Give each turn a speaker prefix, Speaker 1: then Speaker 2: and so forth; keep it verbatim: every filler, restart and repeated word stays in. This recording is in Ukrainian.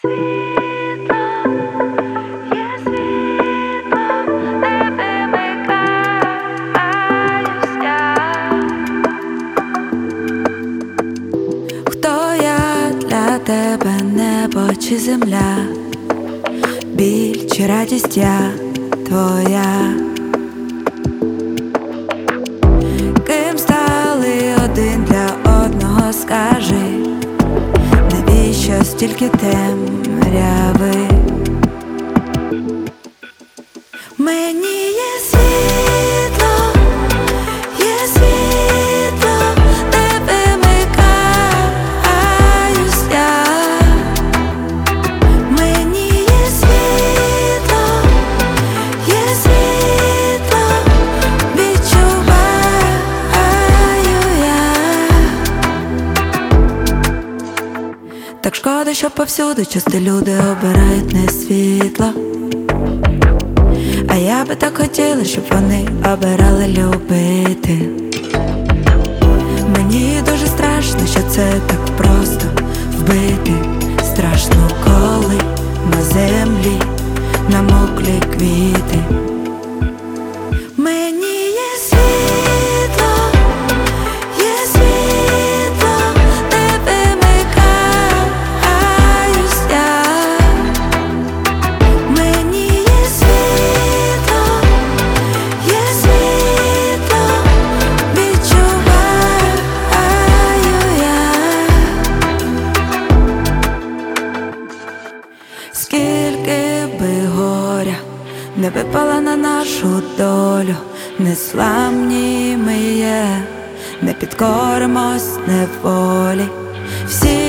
Speaker 1: світло, є світло, не вимикаюся. Хто я для тебе, небо чи земля? Біль чи радість я твоя? Ким стали один для одного, скажи, навіщо стільки темряви? Мені є світло, є світло, не вимикаюсь я. Мені є світло, є світло, відчуваю я. Так шкода, що повсюди часто люди обирають не світло. А я би так хотіла, щоб вони обирали любити. Мені дуже страшно, що це так просто вбити. Страшно, коли на землі намоклі квіти. Мені є світло, є світло, не вимикаюсь я. Мені є світло, є світло, відчуваю я. Скільки би горя не випало на нашу долю, незламні ми є, не підкоримось неволі. Всі